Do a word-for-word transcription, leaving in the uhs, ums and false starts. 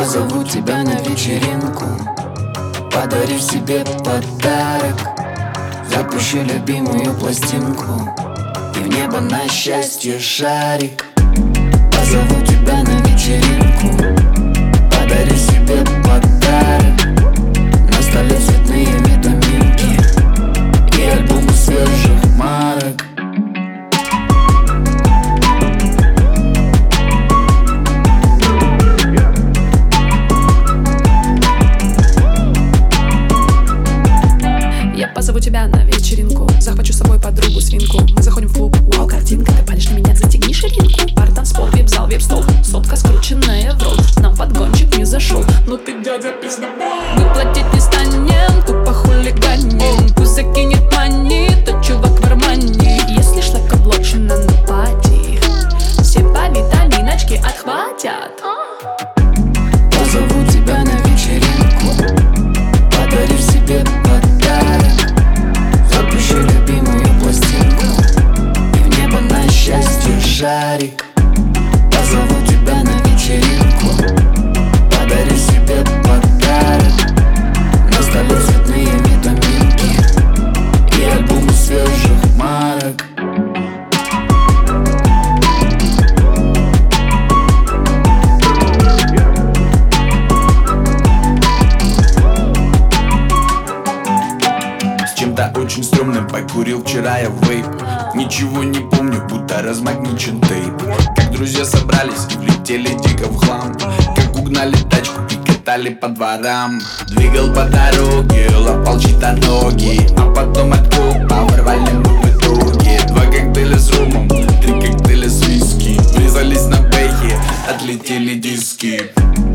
Позову тебя на вечеринку, подарив себе подарок. Запущу любимую пластинку и в небо на счастье шарик. Позову тебя на вечеринку, подарив себе подарок. На столе цветные витаминки и альбомы свежих марок. Я позову тебя на вечеринку, захвачу с собой подругу свинку. Мы заходим в клуб, вау, картинка, ты палишь на меня, застегни ширинку. Бар, танцпол, вип-зал, вип-стол, сотка скрученная в ролл. Нам подгончик не зашел, ну ты дядя пиздобол. Мы платить не станем, тупо хулиганим. Пусть закинет мани, то чувак в армане. Если шлакоблочина на пати, все по витаминочке отхватят. Позову тебя на вечеринку, подарив себе подарок. Запущу любимую пластинку и в небо на счастье шарик. Позову тебя на вечеринку, подарив себе подарок. На столе цветные витаминки и альбомы свежих марок. Чем-то очень стрёмным покурил вчера я вейп. Ничего не помню, будто размагничен тейп. Как друзья собрались и влетели дико в хлам. Как угнали тачку и катали по дворам. Двигал по дороге, лопал чьи-то ноги, а потом от копа ворвали мы в итоге. Два коктейля с румом, три коктейля с виски. Врезались на бэхе, отлетели диски.